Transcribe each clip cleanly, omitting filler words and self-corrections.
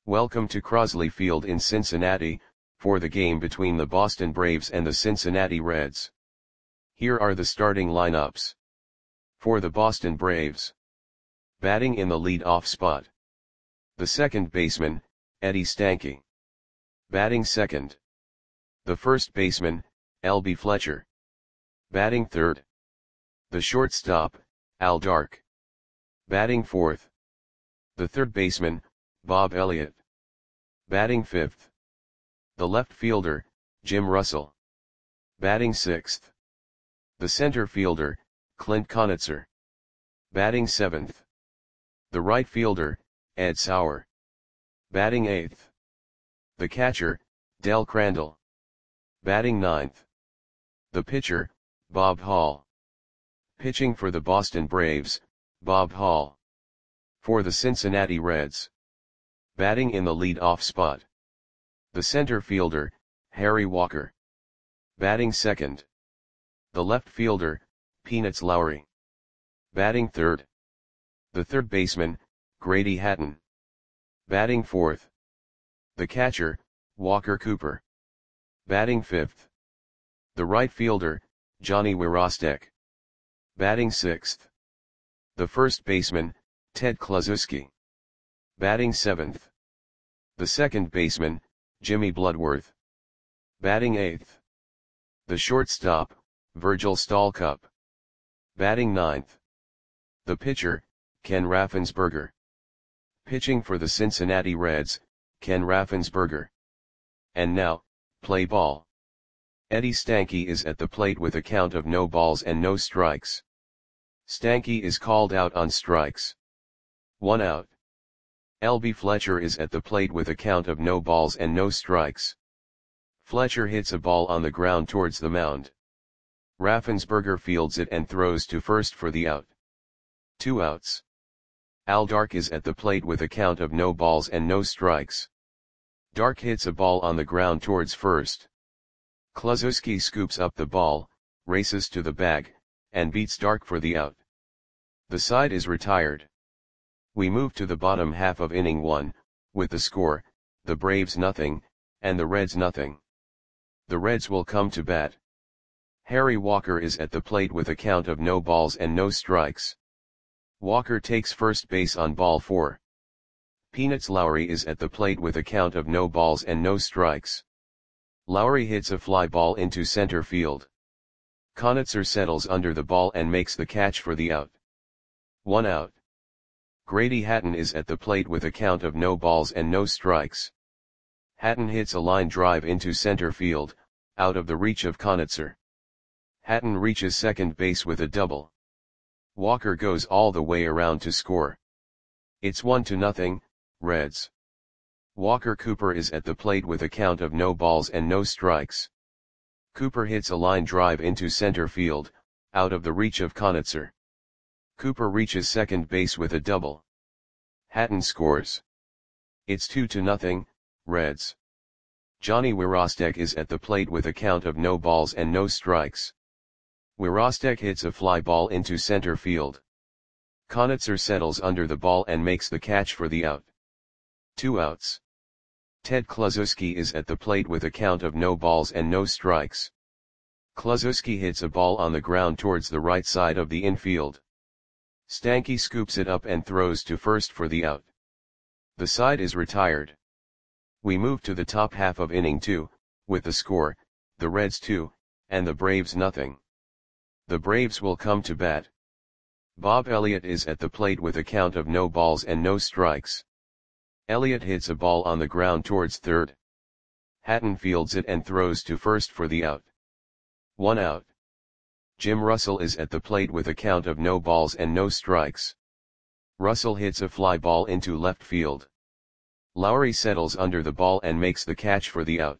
Welcome to Crosley Field in Cincinnati, for the game between the Boston Braves and the Cincinnati Reds. Here are the starting lineups. For the Boston Braves. Batting in the lead-off spot. The second baseman, Eddie Stanky. Batting second. The first baseman, L.B. Fletcher. Batting third. The shortstop, Al Dark. Batting fourth. The third baseman, Bob Elliott. Batting fifth. The left fielder, Jim Russell. Batting sixth. The center fielder, Clint Conitzer. Batting seventh. The right fielder, Ed Sauer. Batting eighth. The catcher, Del Crandall. Batting ninth. The pitcher, Bob Hall. Pitching for the Boston Braves, Bob Hall. For the Cincinnati Reds. Batting in the lead-off spot. The center fielder, Harry Walker. Batting second. The left fielder, Peanuts Lowry. Batting third. The third baseman, Grady Hatton. Batting fourth. The catcher, Walker Cooper. Batting fifth. The right fielder, Johnny Wirostek. Batting sixth. The first baseman, Ted Kluszewski. Batting seventh. The second baseman, Jimmy Bloodworth. Batting eighth. The shortstop, Virgil Stalcup. Batting ninth. The pitcher, Ken Raffensperger. Pitching for the Cincinnati Reds, Ken Raffensperger. And now, play ball. Eddie Stanky is at the plate with a count of no balls and no strikes. Stanky is called out on strikes. 1 out. L.B. Fletcher is at the plate with a count of no balls and no strikes. Fletcher hits a ball on the ground towards the mound. Raffensperger fields it and throws to first for the out. 2 outs. Al Dark is at the plate with a count of no balls and no strikes. Dark hits a ball on the ground towards first. Kluszewski scoops up the ball, races to the bag, and beats Dark for the out. The side is retired. We move to the bottom half of inning 1, with the score, the Braves nothing, and the Reds nothing. The Reds will come to bat. Harry Walker is at the plate with a count of no balls and no strikes. Walker takes first base on ball 4. Peanuts Lowry is at the plate with a count of no balls and no strikes. Lowry hits a fly ball into center field. Conitzer settles under the ball and makes the catch for the out. 1 out. Grady Hatton is at the plate with a count of no balls and no strikes. Hatton hits a line drive into center field, out of the reach of Conitzer. Hatton reaches second base with a double. Walker goes all the way around to score. It's 1-0, Reds. Walker Cooper is at the plate with a count of no balls and no strikes. Cooper hits a line drive into center field, out of the reach of Conitzer. Cooper reaches second base with a double. Hatton scores. It's 2-0, Reds. Johnny Wirostek is at the plate with a count of no balls and no strikes. Wirostek hits a fly ball into center field. Conitzer settles under the ball and makes the catch for the out. 2 outs. Ted Kluszewski is at the plate with a count of no balls and no strikes. Kluszewski hits a ball on the ground towards the right side of the infield. Stanky scoops it up and throws to first for the out. The side is retired. We move to the top half of inning 2, with the score, the Reds 2, and the Braves nothing. The Braves will come to bat. Bob Elliott is at the plate with a count of no balls and no strikes. Elliott hits a ball on the ground towards third. Hatton fields it and throws to first for the out. 1 out. Jim Russell is at the plate with a count of no balls and no strikes. Russell hits a fly ball into left field. Lowry settles under the ball and makes the catch for the out.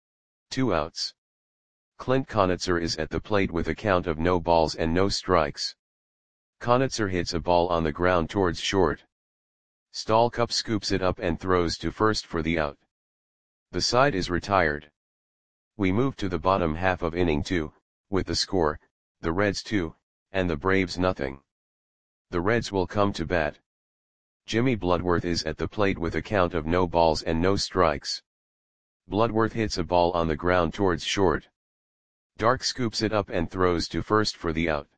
2 outs. Clint Conitzer is at the plate with a count of no balls and no strikes. Conitzer hits a ball on the ground towards short. Stalcup scoops it up and throws to first for the out. The side is retired. We move to the bottom half of inning 2, with the score, the Reds 2, and the Braves nothing. The Reds will come to bat. Jimmy Bloodworth is at the plate with a count of no balls and no strikes. Bloodworth hits a ball on the ground towards short. Dark scoops it up and throws to first for the out.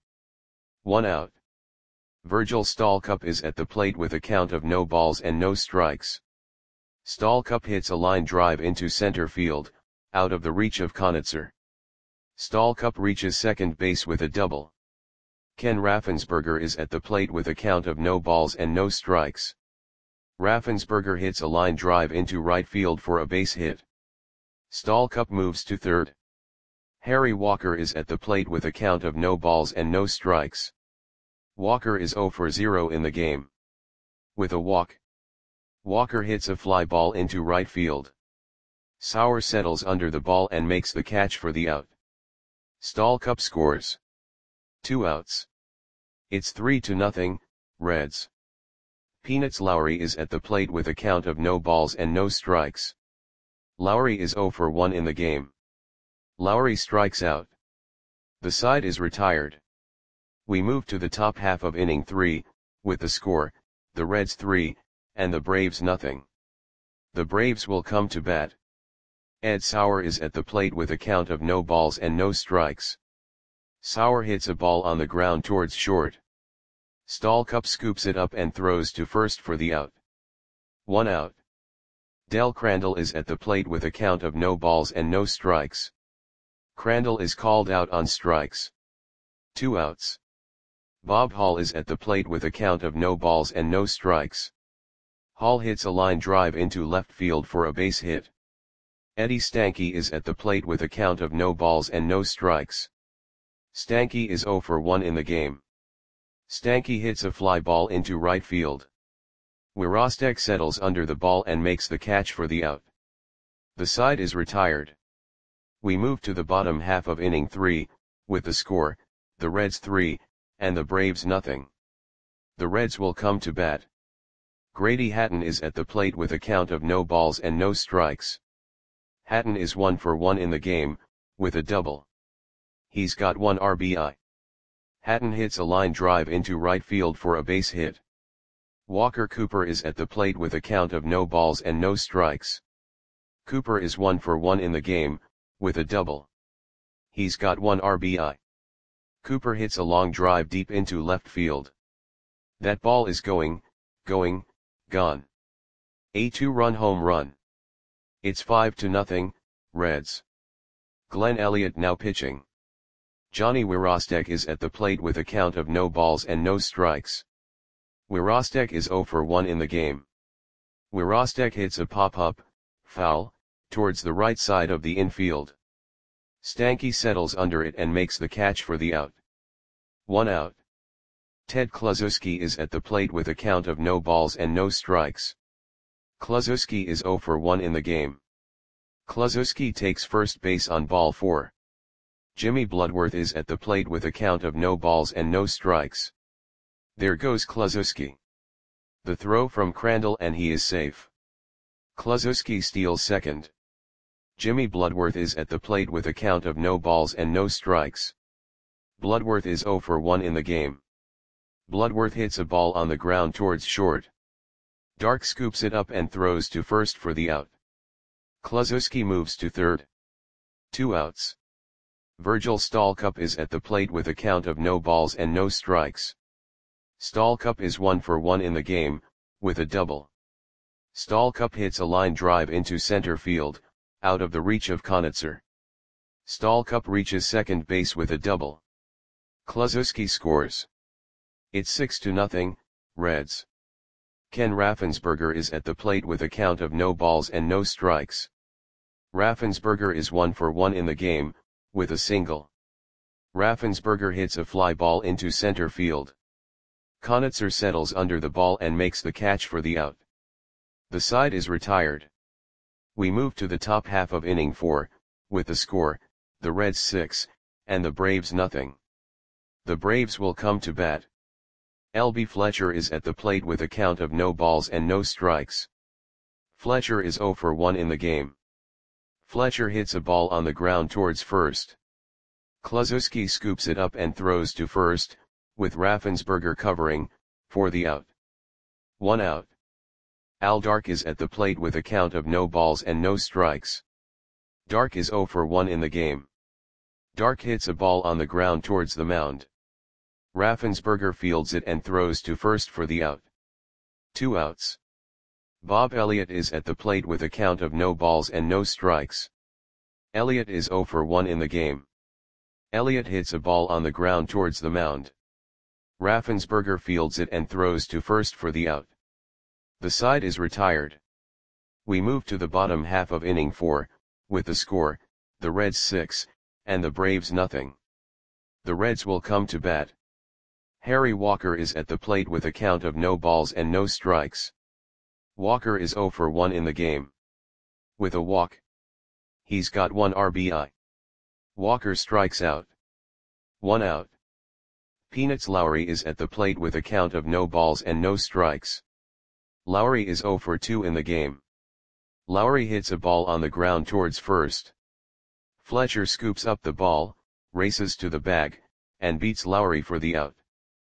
1 out. Virgil Stallcup is at the plate with a count of no balls and no strikes. Stallcup hits a line drive into center field, out of the reach of Konitzer. Stallcup reaches second base with a double. Ken Raffensperger is at the plate with a count of no balls and no strikes. Raffensperger hits a line drive into right field for a base hit. Stallcup moves to third. Harry Walker is at the plate with a count of no balls and no strikes. Walker is 0 for 0 in the game. With a walk, Walker hits a fly ball into right field. Sauer settles under the ball and makes the catch for the out. Stallcup scores. 2 outs. It's 3-0, Reds. Peanuts Lowry is at the plate with a count of no balls and no strikes. Lowry is 0 for 1 in the game. Lowry strikes out. The side is retired. We move to the top half of inning 3, with the score, the Reds 3, and the Braves nothing. The Braves will come to bat. Ed Sauer is at the plate with a count of no balls and no strikes. Sauer hits a ball on the ground towards short. Stallcup scoops it up and throws to first for the out. 1 out. Del Crandall is at the plate with a count of no balls and no strikes. Crandall is called out on strikes. 2 outs. Bob Hall is at the plate with a count of no balls and no strikes. Hall hits a line drive into left field for a base hit. Eddie Stanky is at the plate with a count of no balls and no strikes. Stanky is 0 for 1 in the game. Stanky hits a fly ball into right field. Wirostek settles under the ball and makes the catch for the out. The side is retired. We move to the bottom half of inning 3, with the score, the Reds 3, and the Braves nothing. The Reds will come to bat. Grady Hatton is at the plate with a count of no balls and no strikes. Hatton is 1 for 1 in the game, with a double. He's got 1 RBI. Hatton hits a line drive into right field for a base hit. Walker Cooper is at the plate with a count of no balls and no strikes. Cooper is 1 for 1 in the game, with a double. He's got 1 RBI. Cooper hits a long drive deep into left field. That ball is going, gone. A 2-run home run. It's 5-0, Reds. Glenn Elliott now pitching. Johnny Wirostek is at the plate with a count of no balls and no strikes. Wirostek is 0 for 1 in the game. Wirostek hits a pop-up, foul, towards the right side of the infield. Stanky settles under it and makes the catch for the out. 1 out. Ted Kluszewski is at the plate with a count of no balls and no strikes. Kluszewski is 0 for 1 in the game. Kluszewski takes first base on ball 4. Jimmy Bloodworth is at the plate with a count of no balls and no strikes. There goes Kluszewski. The throw from Crandall and he is safe. Kluszewski steals second. Jimmy Bloodworth is at the plate with a count of no balls and no strikes. Bloodworth is 0 for 1 in the game. Bloodworth hits a ball on the ground towards short. Dark scoops it up and throws to first for the out. Kluszewski moves to third. 2 outs. Virgil Stallcup is at the plate with a count of no balls and no strikes. Stallcup is 1 for 1 in the game, with a double. Stallcup hits a line drive into center field, out of the reach of Konitzer. Stallcup reaches second base with a double. Kluszewski scores. It's 6-0, Reds. Ken Raffensperger is at the plate with a count of no balls and no strikes. Raffensperger is 1 for 1 in the game, with a single. Raffensperger hits a fly ball into center field. Konitzer settles under the ball and makes the catch for the out. The side is retired. We move to the top half of inning 4, with the score, the Reds 6, and the Braves nothing. The Braves will come to bat. L.B. Fletcher is at the plate with a count of no balls and no strikes. Fletcher is 0 for 1 in the game. Fletcher hits a ball on the ground towards first. Kluszewski scoops it up and throws to first, with Raffensperger covering, for the out. 1 out. Al Dark is at the plate with a count of no balls and no strikes. Dark is 0 for 1 in the game. Dark hits a ball on the ground towards the mound. Raffensperger fields it and throws to first for the out. 2 outs. Bob Elliott is at the plate with a count of no balls and no strikes. Elliott is 0 for 1 in the game. Elliott hits a ball on the ground towards the mound. Raffensperger fields it and throws to first for the out. The side is retired. We move to the bottom half of inning 4, with the score, the Reds 6, and the Braves nothing. The Reds will come to bat. Harry Walker is at the plate with a count of no balls and no strikes. Walker is 0 for 1 in the game. With a walk. He's got 1 RBI. Walker strikes out. 1 out. Peanuts Lowry is at the plate with a count of no balls and no strikes. Lowry is 0 for 2 in the game. Lowry hits a ball on the ground towards first. Fletcher scoops up the ball, races to the bag, and beats Lowry for the out.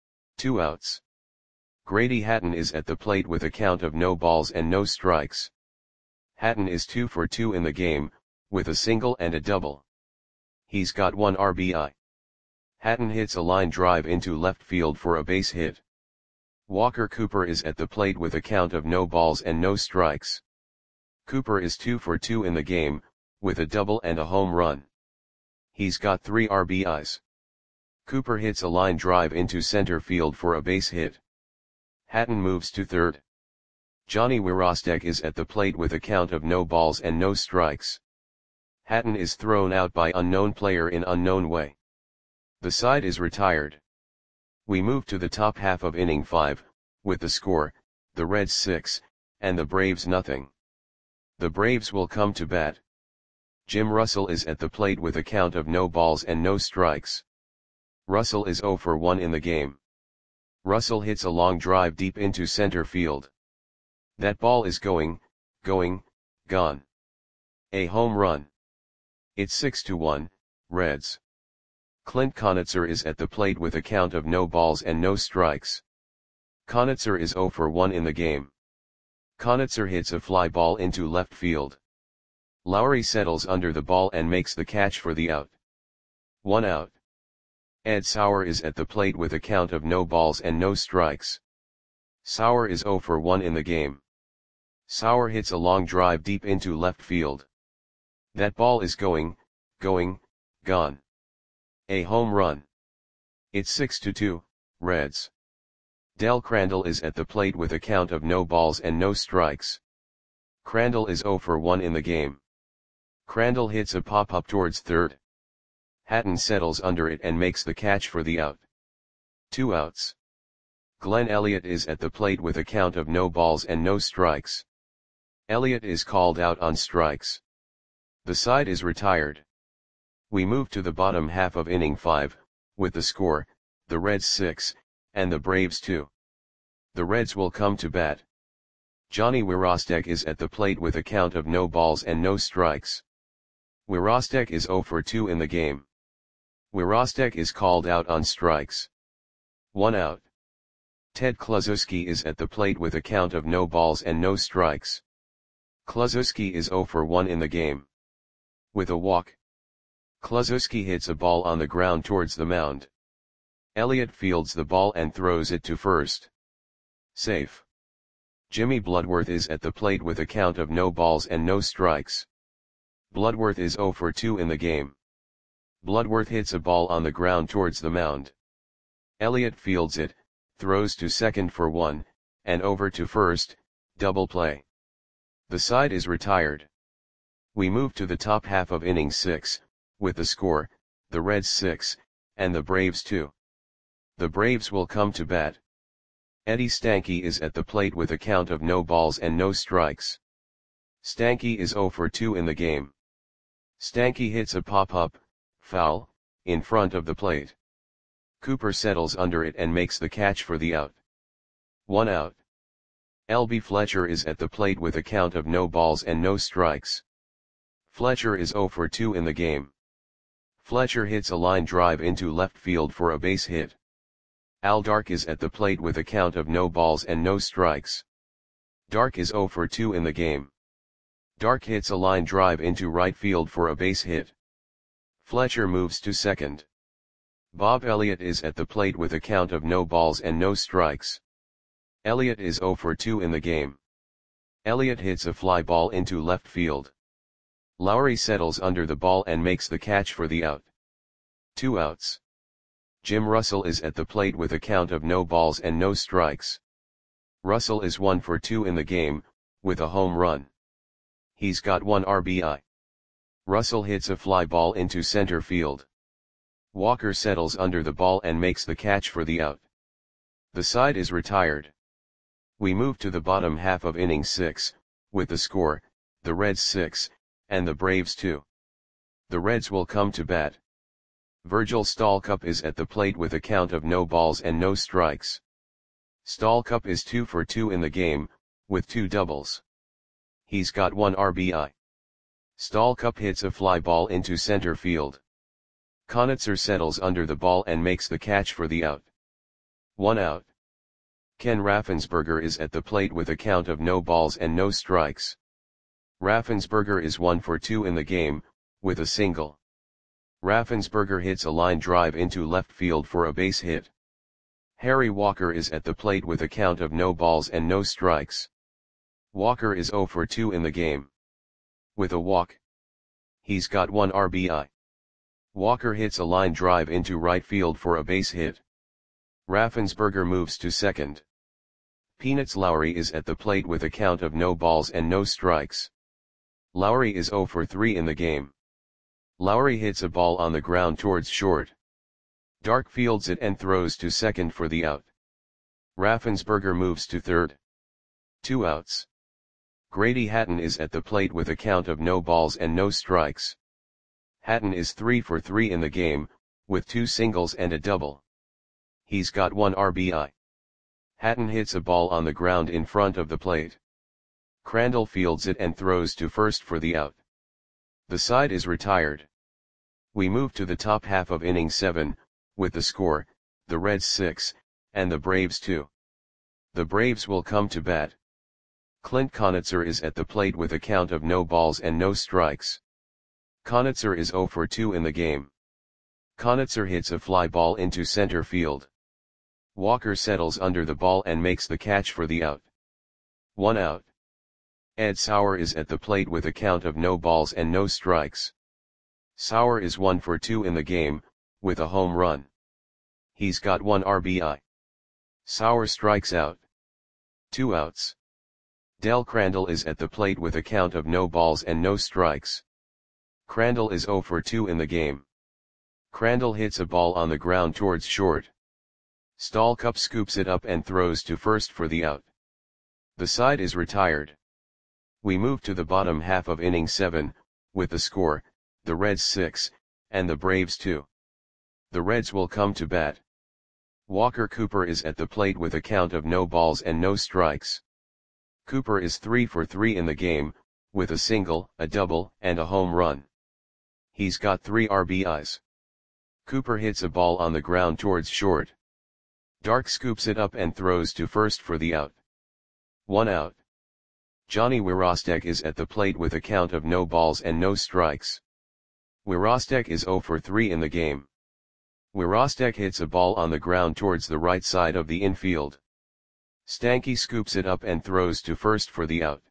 2 outs. Grady Hatton is at the plate with a count of no balls and no strikes. Hatton is 2 for 2 in the game, with a single and a double. He's got 1 RBI. Hatton hits a line drive into left field for a base hit. Walker Cooper is at the plate with a count of no balls and no strikes. Cooper is 2 for 2 in the game, with a double and a home run. He's got 3 RBIs. Cooper hits a line drive into center field for a base hit. Hatton moves to third. Johnny Wirostek is at the plate with a count of no balls and no strikes. Hatton is thrown out by unknown player in unknown way. The side is retired. We move to the top half of inning 5, with the score, the Reds 6, and the Braves nothing. The Braves will come to bat. Jim Russell is at the plate with a count of no balls and no strikes. Russell is 0 for 1 in the game. Russell hits a long drive deep into center field. That ball is going, gone. A home run. It's 6-1, Reds. Clint Conitzer is at the plate with a count of no balls and no strikes. Conitzer is 0 for 1 in the game. Conitzer hits a fly ball into left field. Lowry settles under the ball and makes the catch for the out. 1 out. Ed Sauer is at the plate with a count of no balls and no strikes. Sauer is 0 for 1 in the game. Sauer hits a long drive deep into left field. That ball is going, gone. A home run. It's 6-2, Reds. Del Crandall is at the plate with a count of no balls and no strikes. Crandall is 0 for 1 in the game. Crandall hits a pop-up towards third. Hatton settles under it and makes the catch for the out. 2 outs. Glenn Elliott is at the plate with a count of no balls and no strikes. Elliott is called out on strikes. The side is retired. We move to the bottom half of inning 5, with the score, the Reds 6, and the Braves 2. The Reds will come to bat. Johnny Wirostek is at the plate with a count of no balls and no strikes. Wirostek is 0 for 2 in the game. Wirostek is called out on strikes. 1 out. Ted Kluszewski is at the plate with a count of no balls and no strikes. Kluszewski is 0 for 1 in the game. With a walk. Kluszewski hits a ball on the ground towards the mound. Elliott fields the ball and throws it to first. Safe. Jimmy Bloodworth is at the plate with a count of no balls and no strikes. Bloodworth is 0 for 2 in the game. Bloodworth hits a ball on the ground towards the mound. Elliott fields it, throws to second for 1, and over to first, double play. The side is retired. We move to the top half of inning 6, with the score, the Reds 6, and the Braves 2. The Braves will come to bat. Eddie Stanky is at the plate with a count of no balls and no strikes. Stanky is 0 for 2 in the game. Stanky hits a pop-up, foul, in front of the plate. Cooper settles under it and makes the catch for the out. 1 out. L.B. Fletcher is at the plate with a count of no balls and no strikes. Fletcher is 0 for 2 in the game. Fletcher hits a line drive into left field for a base hit. Al Dark is at the plate with a count of no balls and no strikes. Dark is 0 for 2 in the game. Dark hits a line drive into right field for a base hit. Fletcher moves to second. Bob Elliott is at the plate with a count of no balls and no strikes. Elliott is 0 for 2 in the game. Elliott hits a fly ball into left field. Lowry settles under the ball and makes the catch for the out. 2 outs. Jim Russell is at the plate with a count of no balls and no strikes. Russell is 1 for 2 in the game, with a home run. He's got 1 RBI. Russell hits a fly ball into center field. Walker settles under the ball and makes the catch for the out. The side is retired. We move to the bottom half of inning 6, with the score, the Reds 6, and the Braves 2. The Reds will come to bat. Virgil Stalcup is at the plate with a count of no balls and no strikes. Stalcup is 2 for 2 in the game, with 2 doubles. He's got 1 RBI. Stalcup hits a fly ball into center field. Conitzer settles under the ball and makes the catch for the out. 1 out. Ken Raffensperger is at the plate with a count of no balls and no strikes. Raffensperger is 1 for 2 in the game, with a single. Raffensperger hits a line drive into left field for a base hit. Harry Walker is at the plate with a count of no balls and no strikes. Walker is 0 for 2 in the game. With a walk. He's got 1 RBI. Walker hits a line drive into right field for a base hit. Raffensperger moves to second. Peanuts Lowry is at the plate with a count of no balls and no strikes. Lowry is 0 for 3 in the game. Lowry hits a ball on the ground towards short. Dark fields it and throws to second for the out. Raffensperger moves to third. 2 outs. Grady Hatton is at the plate with a count of no balls and no strikes. Hatton is 3 for 3 in the game, with 2 singles and a double. He's got 1 RBI. Hatton hits a ball on the ground in front of the plate. Crandall fields it and throws to first for the out. The side is retired. We move to the top half of inning 7, with the score, the Reds 6, and the Braves 2. The Braves will come to bat. Clint Conitzer is at the plate with a count of no balls and no strikes. Conitzer is 0 for 2 in the game. Conitzer hits a fly ball into center field. Walker settles under the ball and makes the catch for the out. 1 out. Ed Sauer is at the plate with a count of no balls and no strikes. Sauer is 1 for 2 in the game, with a home run. He's got 1 RBI. Sauer strikes out. 2 outs. Del Crandall is at the plate with a count of no balls and no strikes. Crandall is 0 for 2 in the game. Crandall hits a ball on the ground towards short. Stalcup scoops it up and throws to first for the out. The side is retired. We move to the bottom half of inning 7, with the score, the Reds 6, and the Braves 2. The Reds will come to bat. Walker Cooper is at the plate with a count of no balls and no strikes. Cooper is 3 for 3 in the game, with a single, a double, and a home run. He's got 3 RBIs. Cooper hits a ball on the ground towards short. Dark scoops it up and throws to first for the out. 1 out. Johnny Wirostek is at the plate with a count of no balls and no strikes. Wirostek is 0 for 3 in the game. Wirostek hits a ball on the ground towards the right side of the infield. Stanky scoops it up and throws to first for the out.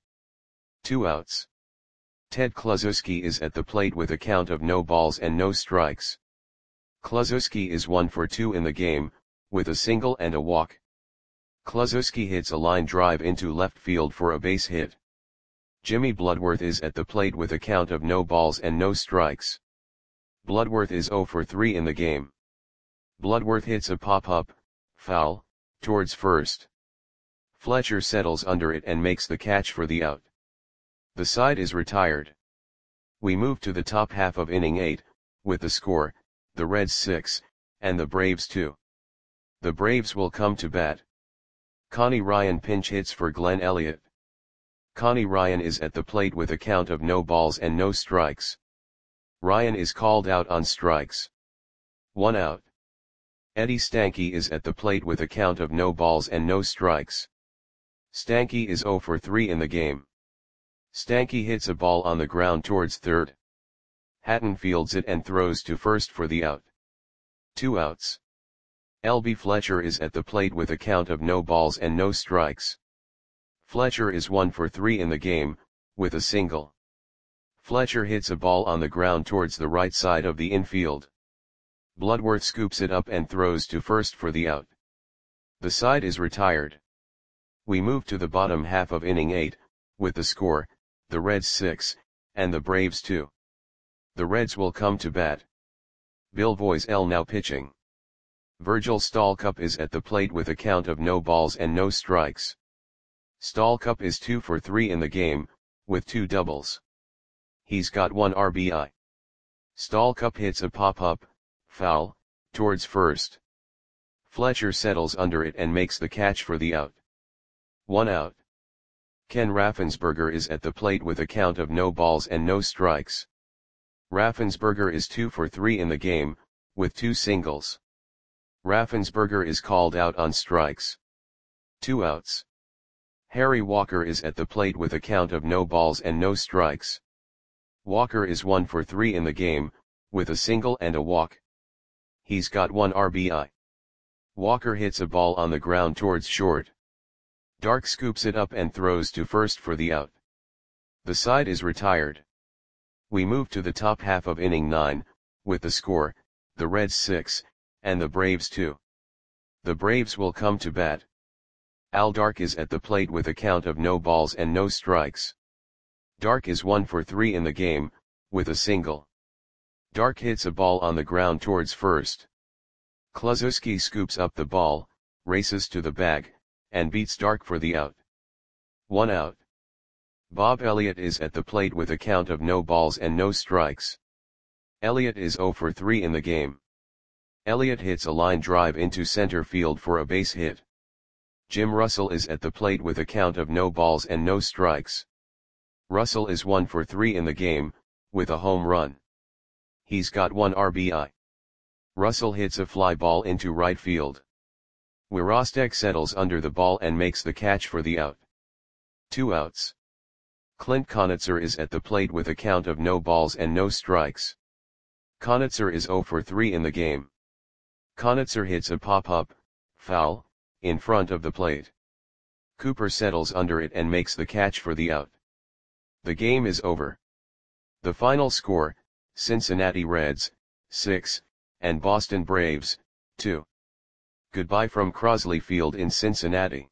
2 outs. Ted Kluszewski is at the plate with a count of no balls and no strikes. Kluszewski is 1 for 2 in the game, with a single and a walk. Kluszewski hits a line drive into left field for a base hit. Jimmy Bloodworth is at the plate with a count of no balls and no strikes. Bloodworth is 0 for 3 in the game. Bloodworth hits a pop-up, foul, towards first. Fletcher settles under it and makes the catch for the out. The side is retired. We move to the top half of inning 8, with the score, the Reds 6, and the Braves 2. The Braves will come to bat. Connie Ryan pinch hits for Glenn Elliott. Connie Ryan is at the plate with a count of no balls and no strikes. Ryan is called out on strikes. 1 out. Eddie Stanky is at the plate with a count of no balls and no strikes. Stanky is 0 for 3 in the game. Stanky hits a ball on the ground towards third. Hatton fields it and throws to first for the out. 2 outs. LB Fletcher is at the plate with a count of no balls and no strikes. Fletcher is 1 for 3 in the game, with a single. Fletcher hits a ball on the ground towards the right side of the infield. Bloodworth scoops it up and throws to first for the out. The side is retired. We move to the bottom half of inning 8, with the score, the Reds 6, and the Braves 2. The Reds will come to bat. Bill Voiselle now pitching. Virgil Stallcup is at the plate with a count of no balls and no strikes. Stallcup is 2 for 3 in the game, with 2 doubles. He's got 1 RBI. Stallcup hits a pop-up, foul, towards first. Fletcher settles under it and makes the catch for the out. 1 out. Ken Raffensperger is at the plate with a count of no balls and no strikes. Raffensperger is 2 for 3 in the game, with 2 singles. Raffensperger is called out on strikes. 2 outs. Harry Walker is at the plate with a count of no balls and no strikes. Walker is 1 for 3 in the game, with a single and a walk. He's got 1 RBI. Walker hits a ball on the ground towards short. Dark scoops it up and throws to first for the out. The side is retired. We move to the top half of inning 9, with the score, the Reds 6, and the Braves 2. The Braves will come to bat. Al Dark is at the plate with a count of no balls and no strikes. Dark is 1 for 3 in the game, with a single. Dark hits a ball on the ground towards first. Kluszewski scoops up the ball, races to the bag, and beats Dark for the out. 1 out. Bob Elliott is at the plate with a count of no balls and no strikes. Elliott is 0 for 3 in the game. Elliott hits a line drive into center field for a base hit. Jim Russell is at the plate with a count of no balls and no strikes. Russell is 1 for 3 in the game, with a home run. He's got 1 RBI. Russell hits a fly ball into right field. Wirostek settles under the ball and makes the catch for the out. 2 outs. Clint Conitzer is at the plate with a count of no balls and no strikes. Conitzer is 0 for 3 in the game. Conitzer hits a pop-up, foul, in front of the plate. Cooper settles under it and makes the catch for the out. The game is over. The final score, Cincinnati Reds, 6, and Boston Braves, 2. Goodbye from Crosley Field in Cincinnati.